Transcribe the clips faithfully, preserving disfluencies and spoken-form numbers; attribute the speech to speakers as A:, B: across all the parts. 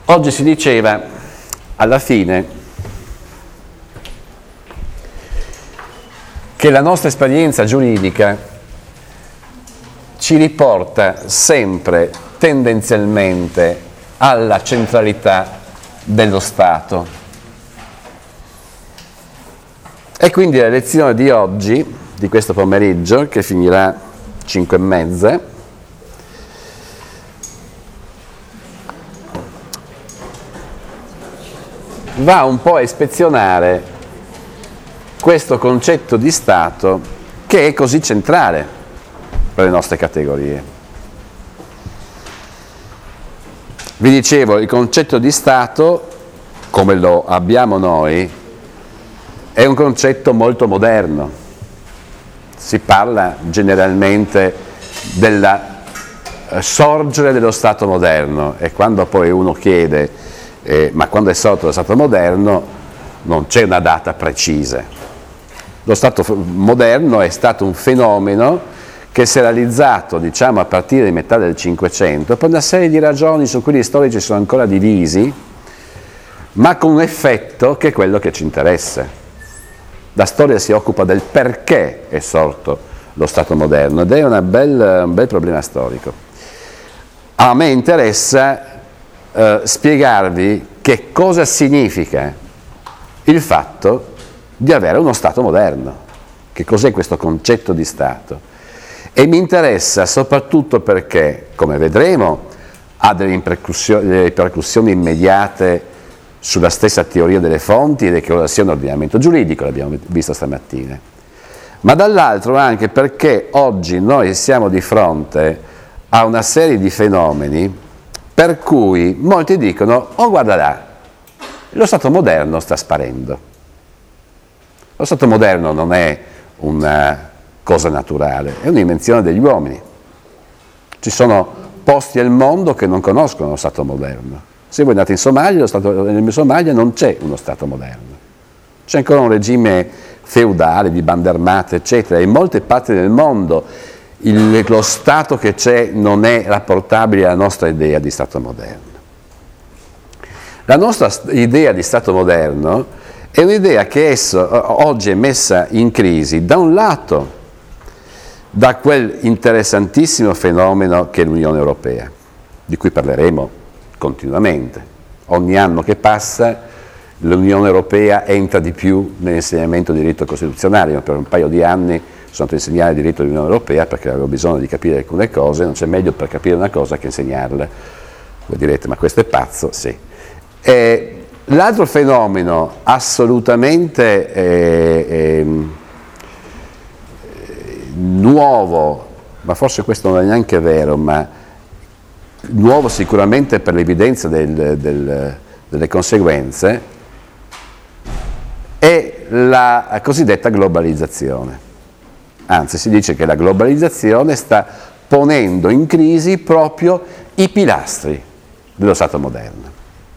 A: Oggi si diceva, alla fine, che la nostra esperienza giuridica ci riporta sempre tendenzialmente alla centralità dello Stato. E quindi la lezione di oggi, di questo pomeriggio, che finirà cinque e mezza, va un po' a ispezionare questo concetto di Stato che è così centrale per le nostre categorie. Vi dicevo, il concetto di Stato, come lo abbiamo noi, è un concetto molto moderno. Si parla generalmente della sorgere dello Stato moderno, e quando poi uno chiede Eh, ma quando è sorto lo Stato moderno non c'è una data precisa. Lo Stato moderno è stato un fenomeno che si è realizzato, diciamo, a partire di metà del Cinquecento per una serie di ragioni su cui gli storici sono ancora divisi, ma con un effetto che è quello che ci interessa. La storia si occupa del perché è sorto lo Stato moderno ed è una bel, un bel problema storico. A me interessa Uh, spiegarvi che cosa significa il fatto di avere uno Stato moderno, che cos'è questo concetto di Stato, e mi interessa soprattutto perché, come vedremo, ha delle ripercussioni, delle ripercussioni immediate sulla stessa teoria delle fonti e di che cosa sia un ordinamento giuridico, l'abbiamo visto stamattina, ma dall'altro anche perché oggi noi siamo di fronte a una serie di fenomeni per cui molti dicono, oh guarda là, lo Stato moderno sta sparendo. Lo Stato moderno non è una cosa naturale, è un'invenzione degli uomini. Ci sono posti al mondo che non conoscono lo Stato moderno. Se voi andate in Somalia, lo Stato, nel Somalia non c'è uno Stato moderno. C'è ancora un regime feudale di bande armate, eccetera. In molte parti del mondo Il, lo Stato che c'è non è rapportabile alla nostra idea di Stato moderno. La nostra idea di Stato moderno è un'idea che esso, oggi è messa in crisi da un lato da quel interessantissimo fenomeno che è l'Unione Europea, di cui parleremo continuamente. Ogni anno che passa l'Unione Europea entra di più nell'insegnamento di diritto costituzionale. Per un paio di anni sono andato a insegnare il diritto dell'Unione Europea perché avevo bisogno di capire alcune cose. Non c'è meglio per capire una cosa che insegnarla. Voi direte, ma questo è pazzo? Sì. E l'altro fenomeno assolutamente eh, eh, nuovo, ma forse questo non è neanche vero, ma nuovo sicuramente per l'evidenza del, del, delle conseguenze, è la cosiddetta globalizzazione. Anzi, si dice che la globalizzazione sta ponendo in crisi proprio i pilastri dello Stato moderno.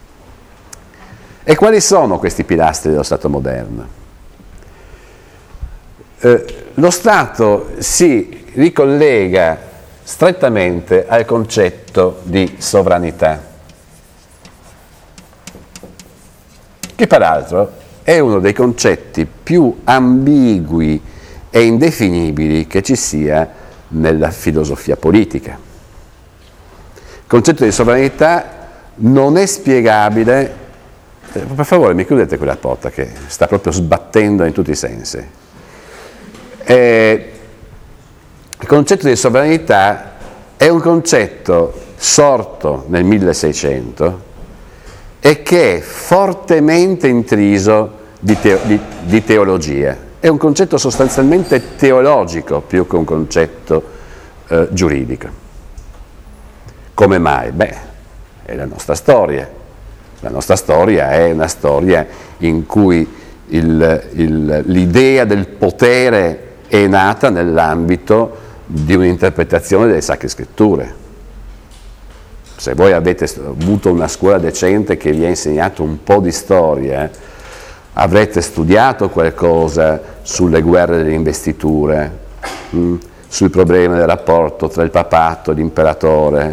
A: E quali sono questi pilastri dello Stato moderno? Eh, lo Stato si ricollega strettamente al concetto di sovranità, che peraltro è uno dei concetti più ambigui e indefinibili che ci sia nella filosofia politica. Il concetto di sovranità non è spiegabile. Eh, per favore, mi chiudete quella porta che sta proprio sbattendo in tutti i sensi. Eh, il concetto di sovranità è un concetto sorto nel milleseicento e che è fortemente intriso di, teo- di, di teologia. È un concetto sostanzialmente teologico più che un concetto eh, giuridico. Come mai? Beh, è la nostra storia. La nostra storia è una storia in cui il, il, l'idea del potere è nata nell'ambito di un'interpretazione delle Sacre Scritture. Se voi avete avuto una scuola decente che vi ha insegnato un po' di storia, avrete studiato qualcosa sulle guerre delle investiture, mh, sui problemi del rapporto tra il papato e l'imperatore,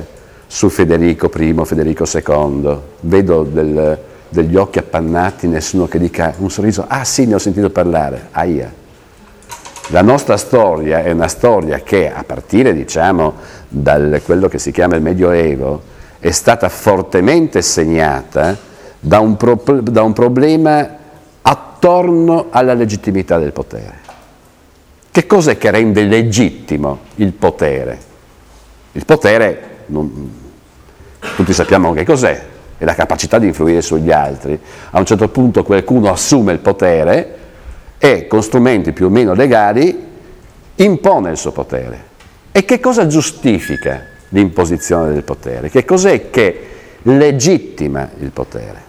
A: su Federico primo, Federico secondo, vedo del, degli occhi appannati, nessuno che dica un sorriso, ah sì, ne ho sentito parlare, aia. La nostra storia è una storia che a partire, diciamo, da quello che si chiama il Medioevo, è stata fortemente segnata da un, pro, da un problema attorno alla legittimità del potere. Che cos'è che rende legittimo il potere? Il potere, non, tutti sappiamo che cos'è, è la capacità di influire sugli altri. A un certo punto qualcuno assume il potere e con strumenti più o meno legali impone il suo potere. E che cosa giustifica l'imposizione del potere? Che cos'è che legittima il potere?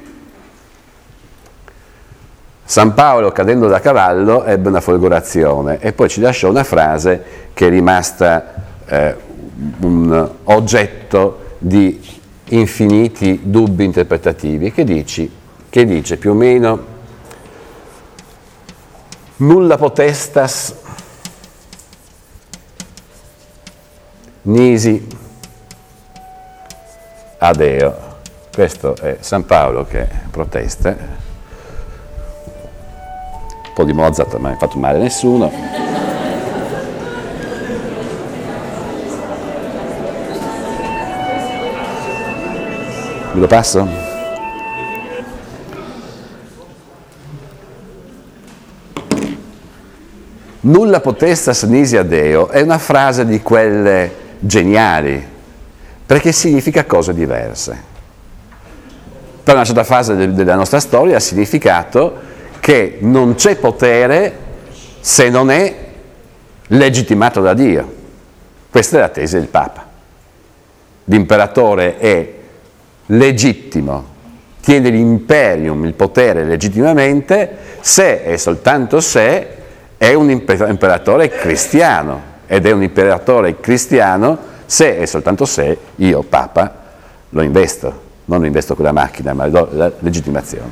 A: San Paolo, cadendo da cavallo, ebbe una folgorazione e poi ci lasciò una frase che è rimasta eh, un oggetto di infiniti dubbi interpretativi, che, dici, che dice più o meno: nulla potestas nisi ad eo. Questo è San Paolo che protesta. Un po' di Mozart, non mi ha fatto male a nessuno. Me lo passo? Nulla potestas nisi ad eo è una frase di quelle geniali, perché significa cose diverse. Per una certa fase de- della nostra storia ha significato che non c'è potere se non è legittimato da Dio. Questa è la tesi del Papa. L'imperatore è legittimo, tiene l'imperium, il potere legittimamente, se e soltanto se è un imperatore cristiano, ed è un imperatore cristiano se e soltanto se io, Papa, lo investo, non lo investo con la macchina, ma do la legittimazione.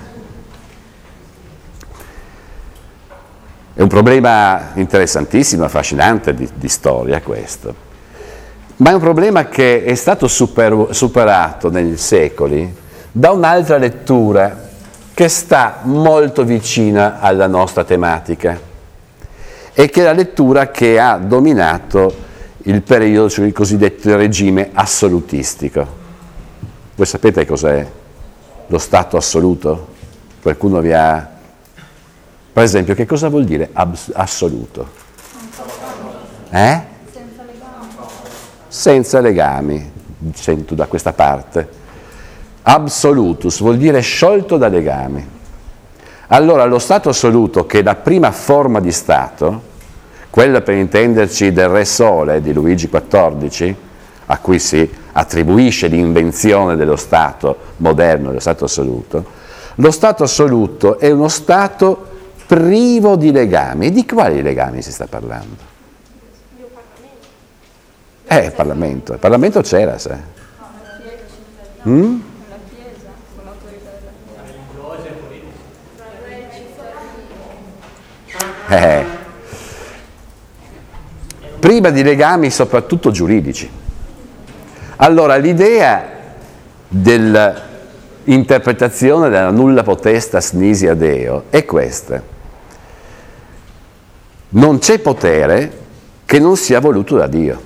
A: È un problema interessantissimo, affascinante di, di storia questo, ma è un problema che è stato super, superato negli secoli da un'altra lettura che sta molto vicina alla nostra tematica, e che è la lettura che ha dominato il periodo sul cosiddetto regime assolutistico. Voi sapete cos'è lo Stato assoluto? Qualcuno vi ha... Per esempio, che cosa vuol dire assoluto? Eh?
B: Senza legami.
A: Senza legami, sento da questa parte. Absolutus vuol dire sciolto da legami. Allora lo Stato assoluto, che è la prima forma di Stato, quella per intenderci del Re Sole di Luigi quattordici, a cui si attribuisce l'invenzione dello Stato moderno, dello Stato assoluto, lo Stato assoluto è uno Stato privo di legami. E di quali legami si sta parlando?
B: Dio Parlamento.
A: Eh, il Parlamento. Il Parlamento c'era, sai.
B: No, la Chiesa cittadina.
A: Mm?
B: La Chiesa, con l'autorità della Chiesa.
A: Eh. Prima di legami soprattutto giuridici. Allora l'idea dell'interpretazione della nulla potestas nisi ad eo è questa: non c'è potere che non sia voluto da Dio,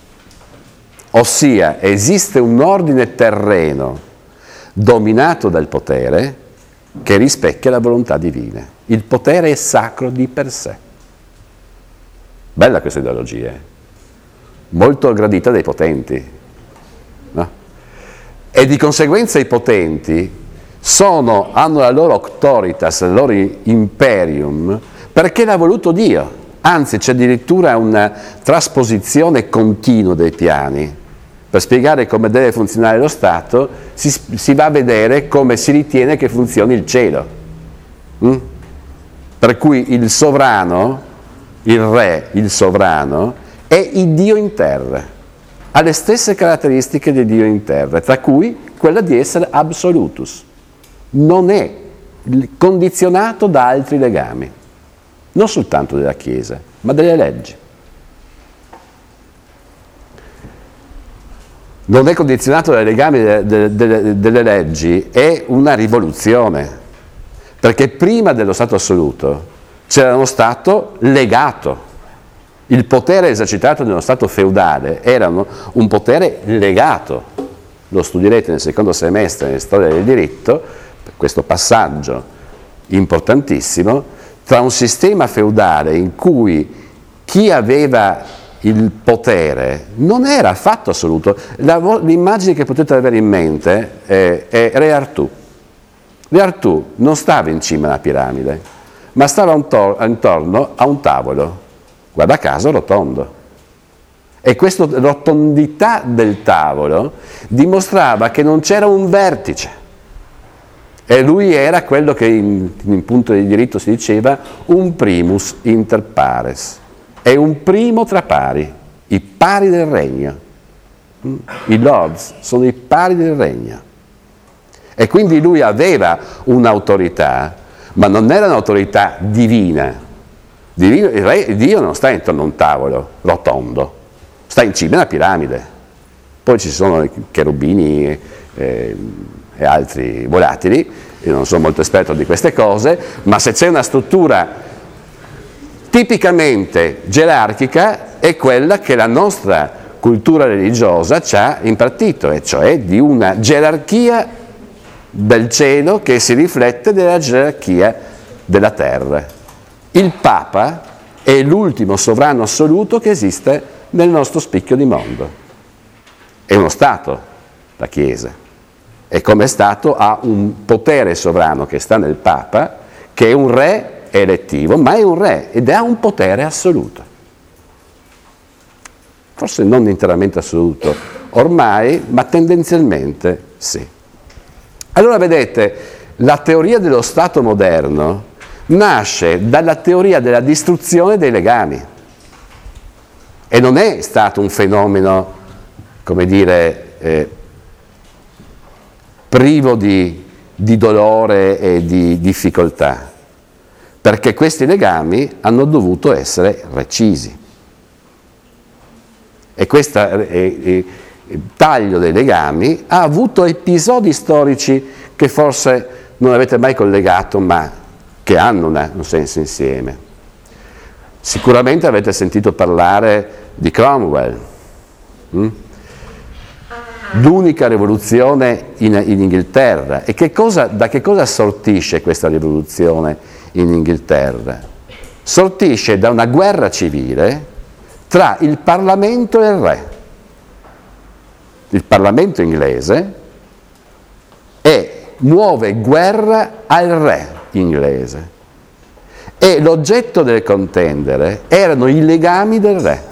A: ossia esiste un ordine terreno dominato dal potere che rispecchia la volontà divina. Il potere è sacro di per sé. Bella questa ideologia, eh? Molto gradita dai potenti, no? E di conseguenza i potenti sono, hanno la loro auctoritas, il loro imperium, perché l'ha voluto Dio. Anzi, c'è addirittura una trasposizione continua dei piani. Per spiegare come deve funzionare lo Stato, si, si va a vedere come si ritiene che funzioni il cielo. Mm? Per cui il sovrano, il re, il sovrano, è il Dio in terra, ha le stesse caratteristiche di Dio in terra, tra cui quella di essere absolutus. Non è condizionato da altri legami, non soltanto della Chiesa, ma delle leggi. non è condizionato dai legami delle, delle, delle, delle leggi, è una rivoluzione, perché prima dello Stato assoluto c'era uno Stato legato. Il potere esercitato nello Stato feudale era un potere legato. Lo studierete nel secondo semestre nella storia del diritto, questo passaggio importantissimo, tra un sistema feudale in cui chi aveva il potere non era affatto assoluto. L'immagine che potete avere in mente è, è Re Artù. Re Artù non stava in cima alla piramide, ma stava intorno a un tavolo, guarda caso rotondo. E questa rotondità del tavolo dimostrava che non c'era un vertice. E lui era quello che in, in punto di diritto si diceva un primus inter pares. È un primo tra pari, i pari del regno. I lords sono i pari del regno. E quindi lui aveva un'autorità, ma non era un'autorità divina. Divino, il re, Dio non sta intorno a un tavolo rotondo, sta in cima alla piramide. Poi ci sono i cherubini eh, e altri volatili, io non sono molto esperto di queste cose, ma se c'è una struttura tipicamente gerarchica è quella che la nostra cultura religiosa ci ha impartito, e cioè di una gerarchia del cielo che si riflette nella gerarchia della terra. Il Papa è l'ultimo sovrano assoluto che esiste nel nostro spicchio di mondo. È uno Stato, la Chiesa, e come Stato ha un potere sovrano che sta nel Papa, che è un re elettivo, ma è un re ed ha un potere assoluto. Forse non interamente assoluto ormai, ma tendenzialmente sì. Allora vedete, la teoria dello Stato moderno nasce dalla teoria della distruzione dei legami e non è stato un fenomeno, come dire, eh, privo di, di dolore e di difficoltà, perché questi legami hanno dovuto essere recisi. E questo eh, eh, taglio dei legami ha avuto episodi storici che forse non avete mai collegato, ma che hanno una, un senso insieme. Sicuramente avete sentito parlare di Cromwell, hm? l'unica rivoluzione in, in Inghilterra. E che cosa, da che cosa sortisce questa rivoluzione in Inghilterra? Sortisce da una guerra civile tra il Parlamento e il re. Il Parlamento inglese e muove guerra al re inglese. E l'oggetto del contendere erano i legami del re.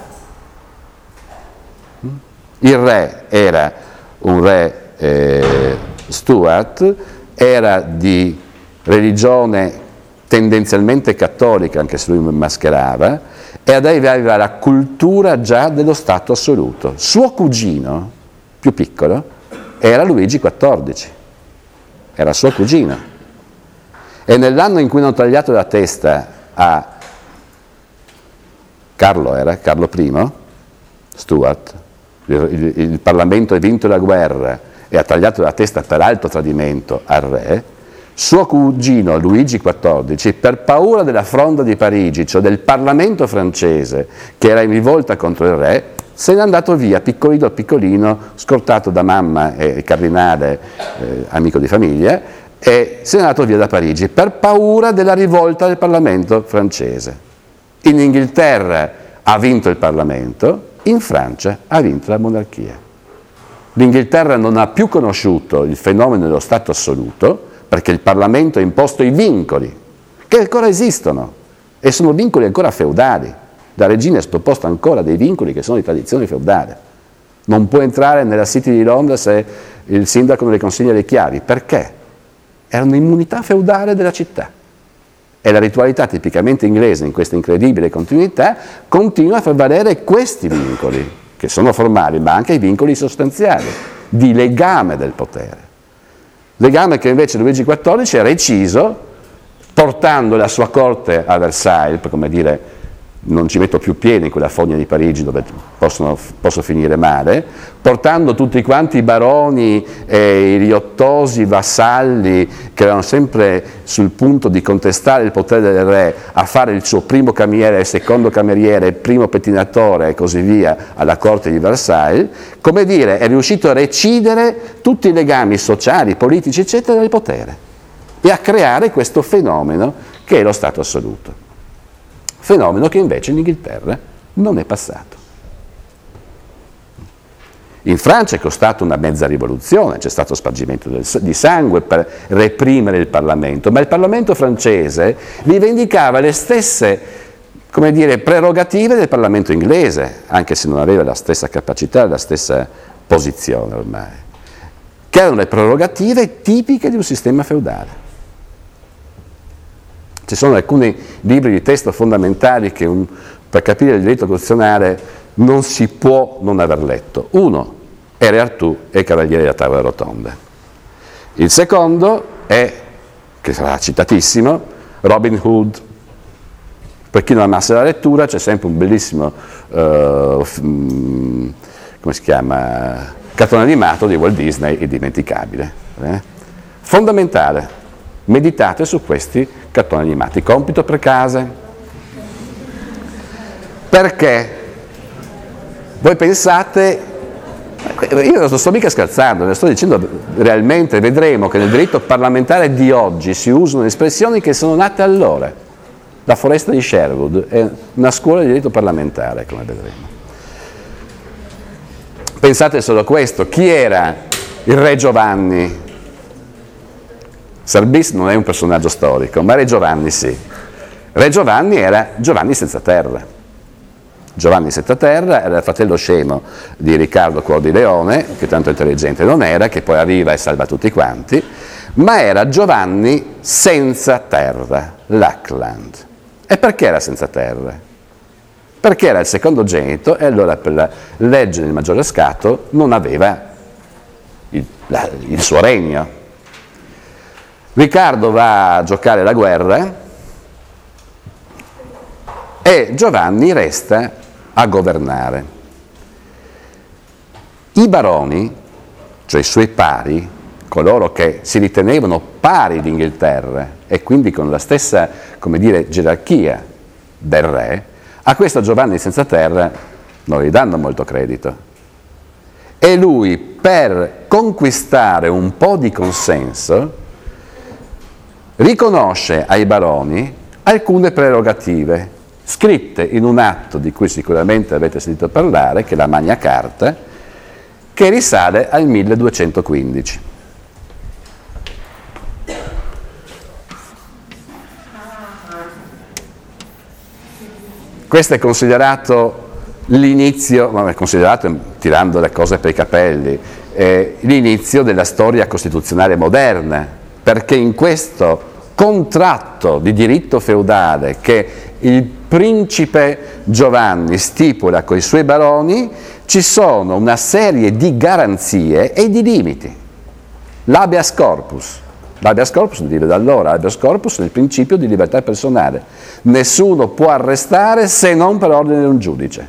A: Il re era un re eh, Stuart, era di religione tendenzialmente cattolica, anche se lui mascherava, e aveva la cultura già dello Stato assoluto. Suo cugino, più piccolo, era Luigi quattordici, era suo cugino. E nell'anno in cui hanno tagliato la testa a Carlo, era Carlo primo, Stuart, il, il, il Parlamento ha vinto la guerra e ha tagliato la testa per alto tradimento al re, suo cugino Luigi quattordici, per paura della Fronda di Parigi, cioè del Parlamento francese che era in rivolta contro il re, se n'è andato via piccolino piccolino, scortato da mamma e cardinale, eh, amico di famiglia, e se n'è andato via da Parigi per paura della rivolta del Parlamento francese. In Inghilterra ha vinto il Parlamento, in Francia ha vinto la monarchia. L'Inghilterra non ha più conosciuto il fenomeno dello Stato assoluto, perché il Parlamento ha imposto i vincoli, che ancora esistono, e sono vincoli ancora feudali. La regina ha proposto ancora dei vincoli che sono di tradizione feudale. Non può entrare nella City di Londra se il sindaco non le consiglia le chiavi. Perché? Era un'immunità feudale della città. E la ritualità tipicamente inglese, in questa incredibile continuità, continua a far valere questi vincoli, che sono formali, ma anche i vincoli sostanziali, di legame del potere. Legame che invece Luigi quattordici ha reciso, portando la sua corte a Versailles, come dire, non ci metto più piede in quella fogna di Parigi dove possono, posso finire male, portando tutti quanti i baroni e i riottosi vassalli che erano sempre sul punto di contestare il potere del re a fare il suo primo cameriere, il secondo cameriere, il primo pettinatore e così via alla corte di Versailles, come dire, è riuscito a recidere tutti i legami sociali, politici, eccetera, del potere e a creare questo fenomeno che è lo Stato assoluto. Fenomeno che invece in Inghilterra non è passato. In Francia è costata una mezza rivoluzione, c'è stato spargimento del, di sangue per reprimere il Parlamento, ma il Parlamento francese rivendicava le stesse, come dire, prerogative del Parlamento inglese, anche se non aveva la stessa capacità, la stessa posizione ormai, che erano le prerogative tipiche di un sistema feudale. Ci sono alcuni libri di testo fondamentali che un, per capire il diritto costituzionale non si può non aver letto. Uno è Re Artù e i Cavalieri della Tavola Rotonda. Il secondo è, che sarà citatissimo, Robin Hood. Per chi non amasse la lettura c'è sempre un bellissimo, uh, come si chiama, cartone animato di Walt Disney, indimenticabile. Eh? Fondamentale. Meditate su questi cartoni animati. Compito per casa. Perché? Voi pensate, io non sto mica scherzando, ne sto dicendo realmente, vedremo che nel diritto parlamentare di oggi si usano espressioni che sono nate allora. La foresta di Sherwood è una scuola di diritto parlamentare, come vedremo. Pensate solo a questo, chi era il re Giovanni? Sarbis non è un personaggio storico, ma Re Giovanni sì. Re Giovanni era Giovanni senza terra. Giovanni senza terra era il fratello scemo di Riccardo Cuor di Leone, che tanto intelligente non era, che poi arriva e salva tutti quanti, ma era Giovanni senza terra, Lackland. E perché era senza terra? Perché era il secondogenito e allora per la legge del maggiore scato non aveva il, la, il suo regno. Riccardo va a giocare la guerra e Giovanni resta a governare. I baroni, cioè i suoi pari, coloro che si ritenevano pari d'Inghilterra e quindi con la stessa, come dire, gerarchia del re, a questo Giovanni senza terra non gli danno molto credito. E lui, per conquistare un po' di consenso, riconosce ai baroni alcune prerogative, scritte in un atto di cui sicuramente avete sentito parlare, che è la Magna Carta, che risale al milleduecentoquindici. Questo è considerato l'inizio, vabbè, considerato tirando le cose per i capelli, eh, l'inizio della storia costituzionale moderna, perché in questo contratto di diritto feudale che il principe Giovanni stipula con i suoi baroni ci sono una serie di garanzie e di limiti. L'habeas corpus. L'habeas corpus deriva da allora, l'habeas corpus è il principio di libertà personale. Nessuno può arrestare se non per ordine di un giudice.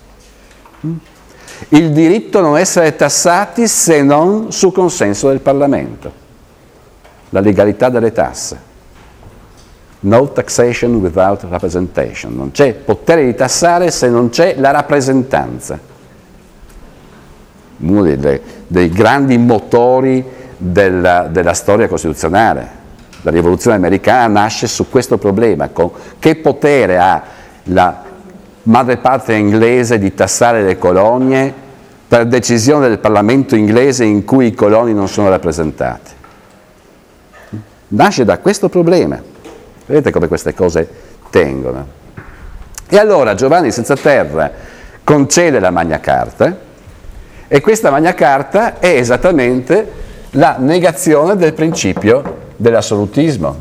A: Il diritto a non essere tassati se non su consenso del Parlamento. La legalità delle tasse. No taxation without representation. Non c'è potere di tassare se non c'è la rappresentanza. Uno dei, dei grandi motori della, della storia costituzionale. La rivoluzione americana nasce su questo problema. Con che potere ha la madrepatria inglese di tassare le colonie per decisione del Parlamento inglese in cui i coloni non sono rappresentati? Nasce da questo problema. Vedete come queste cose tengono. E allora Giovanni senza terra concede la Magna Carta e questa Magna Carta è esattamente la negazione del principio dell'assolutismo.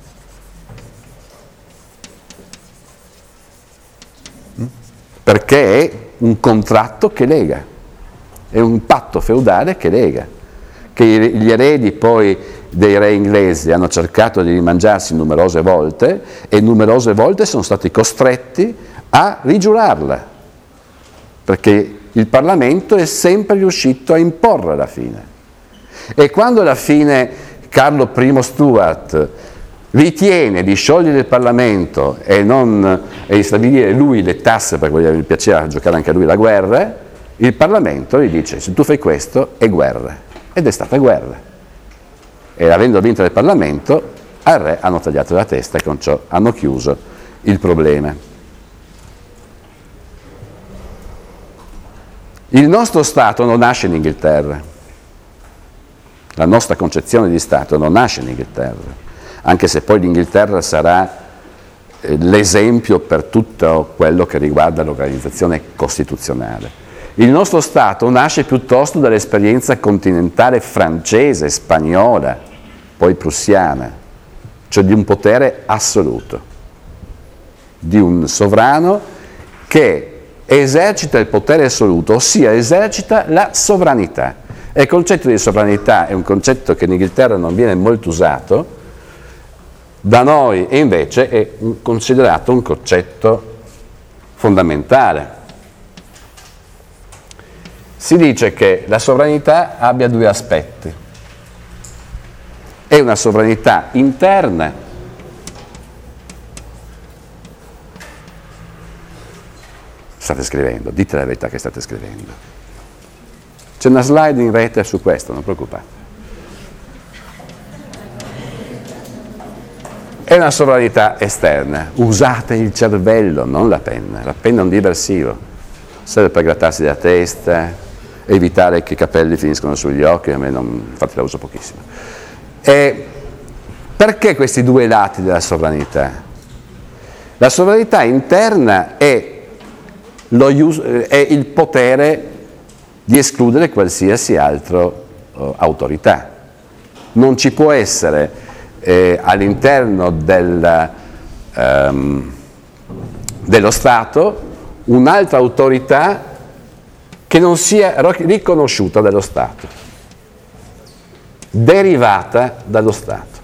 A: Perché è un contratto che lega, è un patto feudale che lega, che gli eredi poi dei re inglesi hanno cercato di rimangiarsi numerose volte e numerose volte sono stati costretti a rigiurarla, perché il Parlamento è sempre riuscito a imporre alla fine. E quando alla fine Carlo I Stuart ritiene di sciogliere il Parlamento e, non, e di stabilire lui le tasse, perché gli piaceva giocare anche a lui la guerra, il Parlamento gli dice: se tu fai questo è guerra. Ed è stata guerra. E avendo vinto il Parlamento, al re hanno tagliato la testa e con ciò hanno chiuso il problema. Il nostro Stato non nasce in Inghilterra. La nostra concezione di Stato non nasce in Inghilterra, anche se poi l'Inghilterra sarà eh, l'esempio per tutto quello che riguarda l'organizzazione costituzionale. Il nostro Stato nasce piuttosto dall'esperienza continentale francese, spagnola, poi prussiana, cioè di un potere assoluto, di un sovrano che esercita il potere assoluto, ossia esercita la sovranità. E il concetto di sovranità è un concetto che in Inghilterra non viene molto usato, da noi invece è considerato un concetto fondamentale. Si dice che la sovranità abbia due aspetti. È una sovranità interna, state scrivendo, dite la verità che state scrivendo. C'è una slide in rete su questo, non preoccupate. È una sovranità esterna. Usate il cervello, non la penna. La penna è un diversivo. Serve per grattarsi la testa, evitare che i capelli finiscono sugli occhi, a me non, infatti la uso pochissimo. E perché questi due lati della sovranità? La sovranità interna è, lo, è il potere di escludere qualsiasi altra uh, autorità. Non ci può essere eh, all'interno del, um, dello Stato un'altra autorità che non sia riconosciuta dallo Stato, derivata dallo Stato.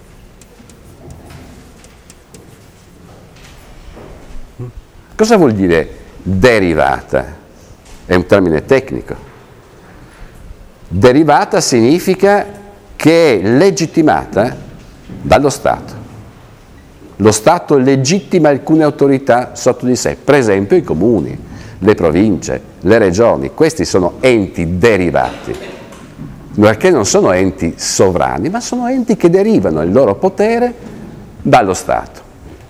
A: Cosa vuol dire derivata? È un termine tecnico. Derivata significa che è legittimata dallo Stato. Lo Stato legittima alcune autorità sotto di sé, per esempio i comuni, le province, le regioni. Questi sono enti derivati, perché non sono enti sovrani, ma sono enti che derivano il loro potere dallo Stato.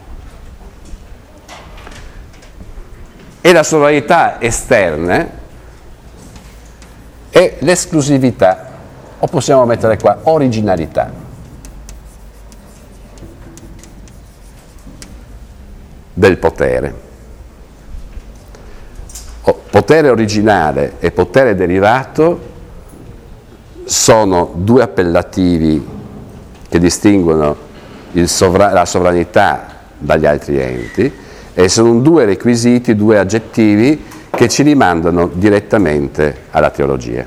A: E la sovranità esterna è l'esclusività, o possiamo mettere qua originalità. Del potere. Potere originale e potere derivato sono due appellativi che distinguono il sovra- la sovranità dagli altri enti e sono due requisiti, due aggettivi che ci rimandano direttamente alla teologia.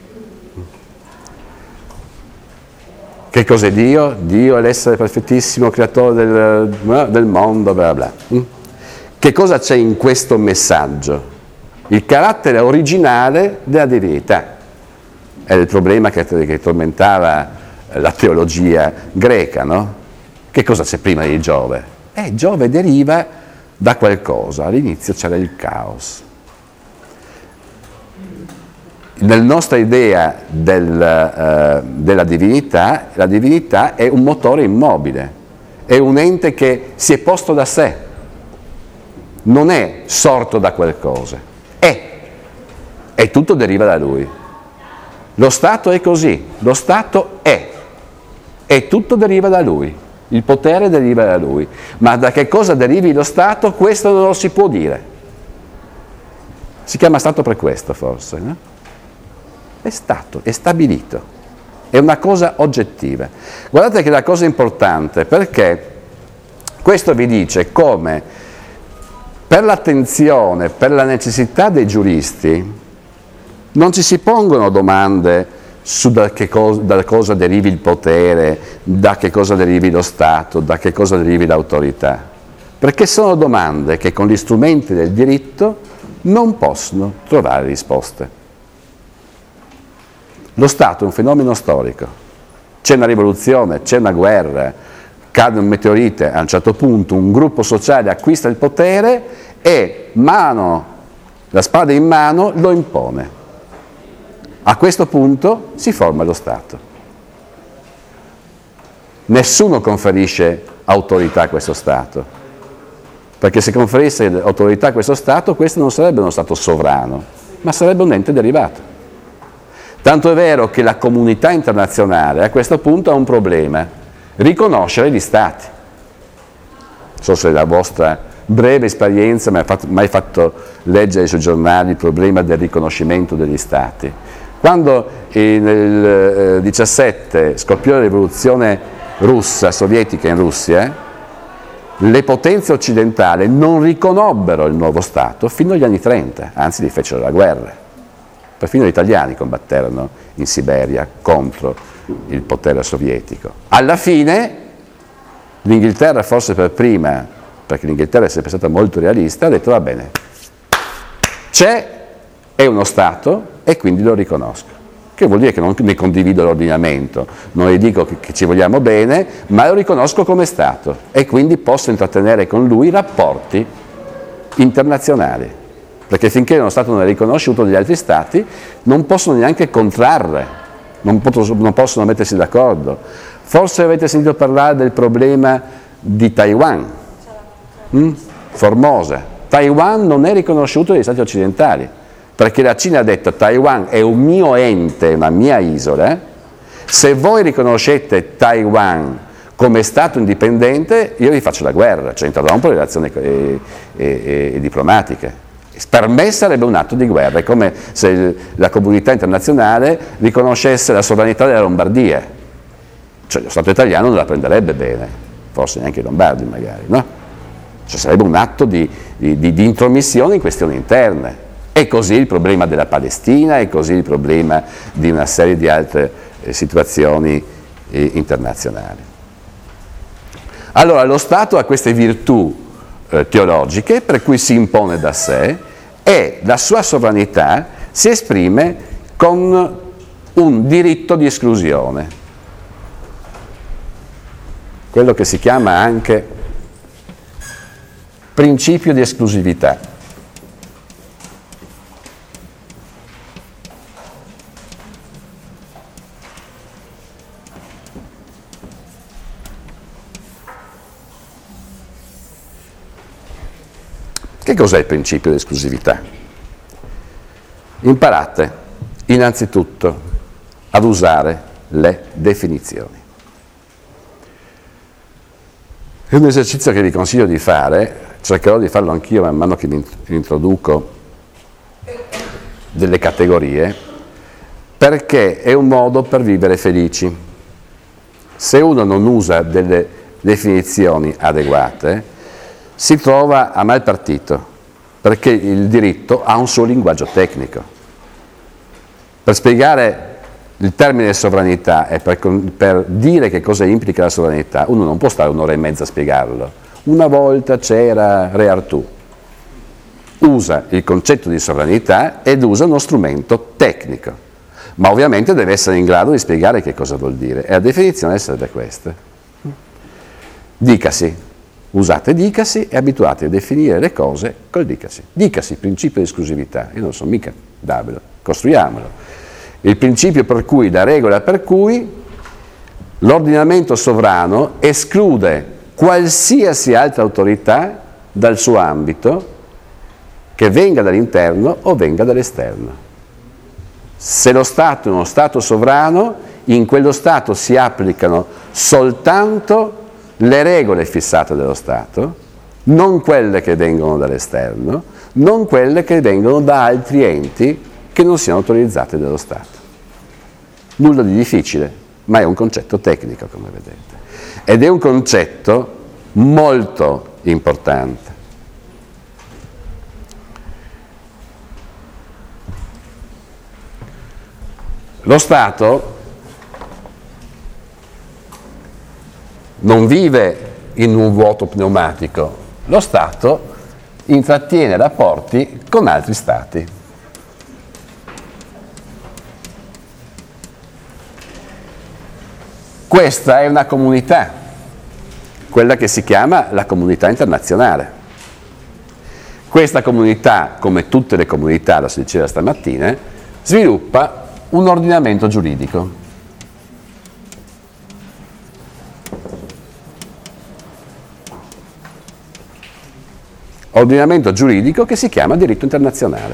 A: Che cos'è Dio? Dio è l'essere perfettissimo creatore del, del mondo, bla bla. Che cosa c'è in questo messaggio? Il carattere originale della divinità. È il problema che, che tormentava la teologia greca, no? Che cosa c'è prima di Giove? Eh, Giove deriva da qualcosa, all'inizio c'era il caos. Nella nostra idea del, uh, della divinità, la divinità è un motore immobile, è un ente che si è posto da sé, non è sorto da qualcosa, è, e tutto deriva da lui. Lo Stato è così, lo Stato è, e tutto deriva da lui, il potere deriva da lui, ma da che cosa derivi lo Stato, questo non lo si può dire. Si chiama Stato per questo forse, no? È stato, è stabilito, è una cosa oggettiva. Guardate che la cosa importante, perché questo vi dice come per l'attenzione, per la necessità dei giuristi, non ci si pongono domande su da che cosa, da cosa derivi il potere, da che cosa derivi lo Stato, da che cosa derivi l'autorità. Perché sono domande che con gli strumenti del diritto non possono trovare risposte. Lo Stato è un fenomeno storico. C'è una rivoluzione, c'è una guerra, cade un meteorite, a un certo punto un gruppo sociale acquista il potere e mano, la spada in mano, lo impone. A questo punto si forma lo Stato. Nessuno conferisce autorità a questo Stato. Perché se conferisse autorità a questo Stato, questo non sarebbe uno Stato sovrano, ma sarebbe un ente derivato. Tanto è vero che la comunità internazionale a questo punto ha un problema, riconoscere gli Stati. Non so se la vostra breve esperienza mi ha mai fatto leggere sui giornali il problema del riconoscimento degli Stati. Quando nel diciassette scoppiò la rivoluzione russa, sovietica in Russia, le potenze occidentali non riconobbero il nuovo Stato fino agli anni trenta, anzi gli fecero la guerra. Perfino gli italiani combatterono in Siberia contro il potere sovietico. Alla fine l'Inghilterra, forse per prima, perché l'Inghilterra è sempre stata molto realista, ha detto va bene, c'è, è uno Stato e quindi lo riconosco. Che vuol dire che non ne condivido l'ordinamento, non gli dico che, che ci vogliamo bene, ma lo riconosco come Stato e quindi posso intrattenere con lui rapporti internazionali, perché finché uno Stato non è riconosciuto dagli altri Stati non possono neanche contrarre, non, pot- non possono mettersi d'accordo. Forse avete sentito parlare del problema di Taiwan, mm? Formosa. Taiwan non è riconosciuto dagli Stati occidentali, perché la Cina ha detto Taiwan è un mio ente, una mia isola, se voi riconoscete Taiwan come Stato indipendente io vi faccio la guerra, cioè interrompo le relazioni eh, eh, eh, diplomatiche. Per me sarebbe un atto di guerra, è come se la comunità internazionale riconoscesse la sovranità della Lombardia, cioè lo Stato italiano non la prenderebbe bene, forse neanche i lombardi magari, no? Cioè sarebbe un atto di, di, di, di intromissione in questioni interne. E così il problema della Palestina, e così il problema di una serie di altre eh, situazioni eh, internazionali. Allora lo Stato ha queste virtù eh, teologiche per cui si impone da sé e la sua sovranità si esprime con un diritto di esclusione, quello che si chiama anche principio di esclusività. Che cos'è il principio di esclusività? Imparate innanzitutto ad usare le definizioni. È un esercizio che vi consiglio di fare, cercherò di farlo anch'io man mano che vi introduco delle categorie, perché è un modo per vivere felici. Se uno non usa delle definizioni adeguate, si trova a mal partito, perché il diritto ha un suo linguaggio tecnico. Per spiegare il termine sovranità e per, per dire che cosa implica la sovranità, uno non può stare un'ora e mezza a spiegarlo. Una volta c'era Re Artù. Usa il concetto di sovranità ed usa uno strumento tecnico, ma ovviamente deve essere in grado di spiegare che cosa vuol dire, e la definizione sarebbe questa. Dicasi. Usate dicasi e abituate a definire le cose col dicasi. Dicasi, principio di esclusività. Io non so mica darvelo, costruiamolo. Il principio per cui, la regola per cui l'ordinamento sovrano esclude qualsiasi altra autorità dal suo ambito, che venga dall'interno o venga dall'esterno. Se lo Stato è uno Stato sovrano, in quello Stato si applicano soltanto le regole fissate dallo Stato, non quelle che vengono dall'esterno, non quelle che vengono da altri enti che non siano autorizzate dallo Stato. Nulla di difficile, ma è un concetto tecnico, come vedete. Ed è un concetto molto importante. Lo Stato non vive in un vuoto pneumatico, lo Stato intrattiene rapporti con altri Stati. Questa è una comunità, quella che si chiama la comunità internazionale. Questa comunità, come tutte le comunità, lo si diceva stamattina, sviluppa un ordinamento giuridico. Ordinamento giuridico che si chiama diritto internazionale.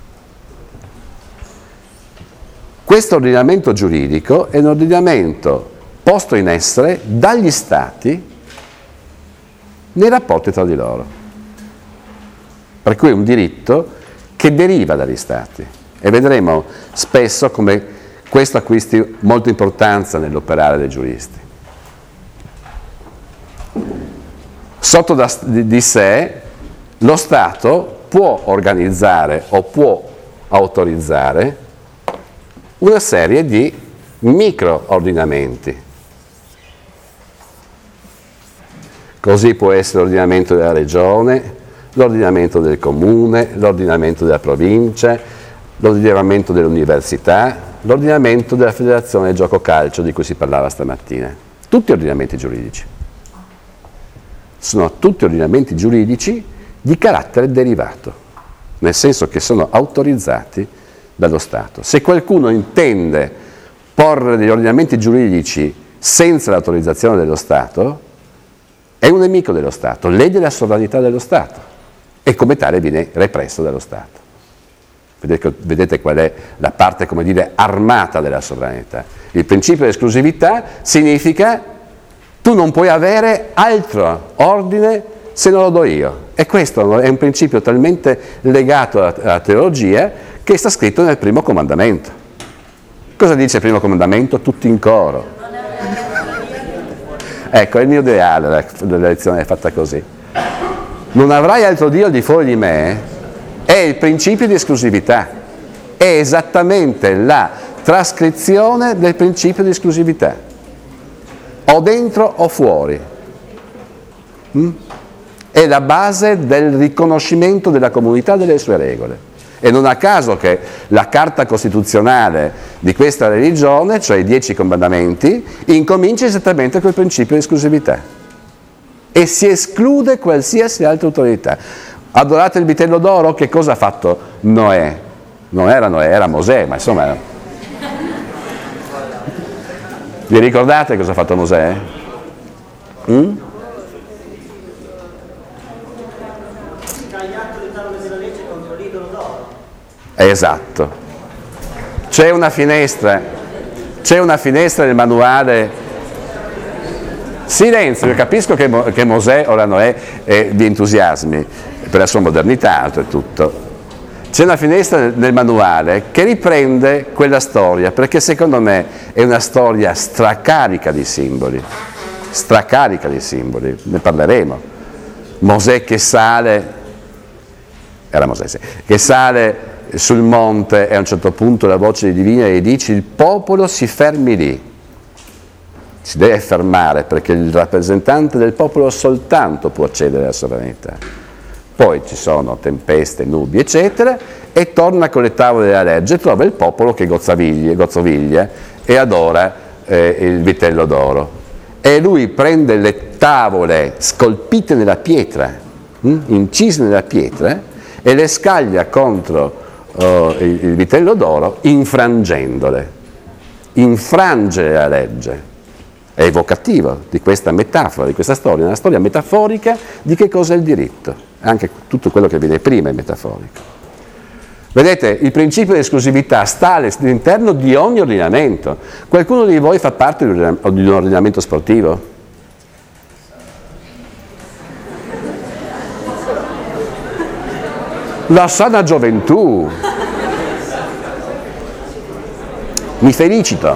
A: Questo ordinamento giuridico è un ordinamento posto in essere dagli Stati nei rapporti tra di loro. Per cui è un diritto che deriva dagli Stati. E vedremo spesso come questo acquisti molta importanza nell'operare dei giuristi. Sotto da, di, di sé lo Stato può organizzare o può autorizzare una serie di microordinamenti. Così può essere l'ordinamento della regione, l'ordinamento del comune, l'ordinamento della provincia, l'ordinamento dell'università, l'ordinamento della federazione del gioco calcio di cui si parlava stamattina. Tutti ordinamenti giuridici. Sono tutti ordinamenti giuridici di carattere derivato, nel senso che sono autorizzati dallo Stato. Se qualcuno intende porre degli ordinamenti giuridici senza l'autorizzazione dello Stato, è un nemico dello Stato, lede la sovranità dello Stato e come tale viene represso dallo Stato. Vedete, vedete qual è la parte, come dire, armata della sovranità. Il principio di esclusività significa tu non puoi avere altro ordine se non lo do io. E questo è un principio talmente legato alla, alla teologia che sta scritto nel primo comandamento. Cosa dice il primo comandamento? Tutti in coro. Ecco, è il mio ideale, la, la lezione è fatta così. Non avrai altro Dio al di fuori di me è il principio di esclusività. È esattamente la trascrizione del principio di esclusività. O dentro o fuori. Mm? È la base del riconoscimento della comunità delle sue regole. E non a caso che la carta costituzionale di questa religione, cioè i dieci comandamenti, incomincia esattamente col principio di esclusività. E si esclude qualsiasi altra autorità. Adorate il vitello d'oro? Che cosa ha fatto Noè? Non era Noè, era Mosè, ma insomma... Era... Vi ricordate cosa ha fatto Mosè? Mm? Esatto. C'è una finestra, c'è una finestra nel manuale. Silenzio, io capisco che, Mo, che Mosè ora Noè eh, vi entusiasmi per la sua modernità, oltretutto. C'è una finestra nel, nel manuale che riprende quella storia, perché secondo me è una storia stracarica di simboli, stracarica di simboli, ne parleremo. Mosè che sale, era Mosè, sì, che sale sul monte e a un certo punto la voce divina gli dice: il popolo si fermi lì, si deve fermare perché il rappresentante del popolo soltanto può accedere alla sovranità. Poi ci sono tempeste, nubi eccetera e torna con le tavole della legge e trova il popolo che gozzaviglia, gozzoviglia e adora eh, il vitello d'oro e lui prende le tavole scolpite nella pietra, hm, incise nella pietra e le scaglia contro Oh, il, il vitello d'oro infrangendole, infrangere la legge. È evocativo di questa metafora, di questa storia, una storia metaforica di che cosa è il diritto. Anche tutto quello che viene prima è metaforico. Vedete, il principio di esclusività sta all'interno di ogni ordinamento. Qualcuno di voi fa parte di un ordinamento sportivo? La sana gioventù. Mi felicito.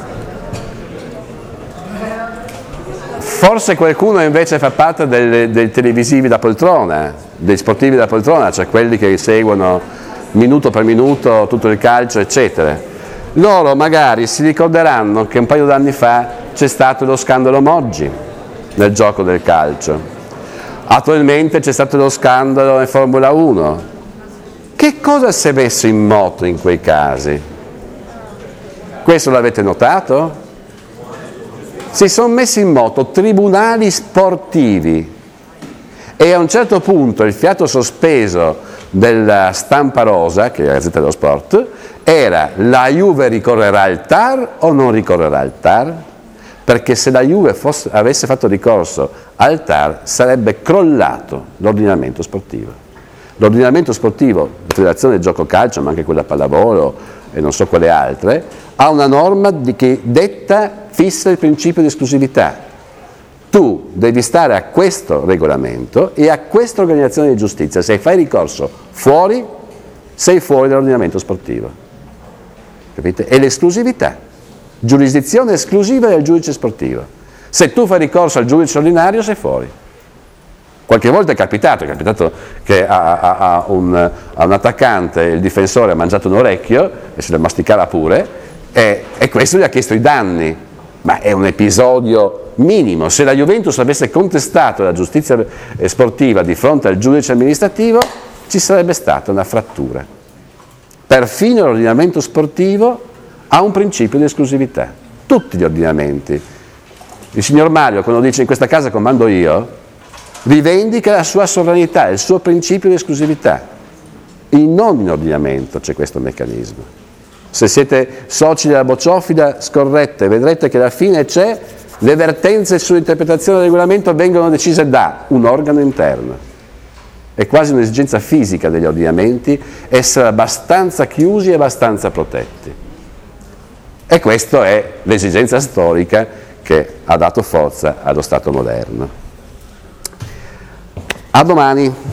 A: Forse qualcuno invece fa parte dei, dei televisivi da poltrona, dei sportivi da poltrona, cioè quelli che seguono minuto per minuto tutto il calcio, eccetera. Loro magari si ricorderanno che un paio d'anni fa c'è stato lo scandalo Moggi nel gioco del calcio. Attualmente c'è stato lo scandalo in Formula uno. Che cosa si è messo in moto in quei casi? Questo l'avete notato? Si sono messi in moto tribunali sportivi e a un certo punto il fiato sospeso della stampa rosa, che è la Gazzetta dello Sport, era: la Juve ricorrerà al T A R o non ricorrerà al T A R? Perché se la Juve fosse, avesse fatto ricorso al T A R sarebbe crollato l'ordinamento sportivo. L'ordinamento sportivo, la Federazione del Gioco Calcio, ma anche quella pallavolo e non so quale altre, ha una norma di che detta, fissa il principio di esclusività. Tu devi stare a questo regolamento e a questa organizzazione di giustizia. Se fai ricorso fuori, sei fuori dall'ordinamento sportivo. Capite? È l'esclusività. Giurisdizione esclusiva del giudice sportivo. Se tu fai ricorso al giudice ordinario, sei fuori. Qualche volta è capitato, è capitato che a, a, a, un, a un attaccante il difensore ha mangiato un orecchio e se lo masticava pure, e, e questo gli ha chiesto i danni. Ma è un episodio minimo. Se la Juventus avesse contestato la giustizia sportiva di fronte al giudice amministrativo, ci sarebbe stata una frattura. Perfino l'ordinamento sportivo ha un principio di esclusività. Tutti gli ordinamenti. Il signor Mario, quando dice in questa casa comando io, rivendica la sua sovranità, il suo principio di esclusività. In ogni ordinamento c'è questo meccanismo. Se siete soci della bocciofila, scorrette, vedrete che alla fine c'è le vertenze sull'interpretazione del regolamento vengono decise da un organo interno. È quasi un'esigenza fisica degli ordinamenti essere abbastanza chiusi e abbastanza protetti. E questa è l'esigenza storica che ha dato forza allo Stato moderno. A domani.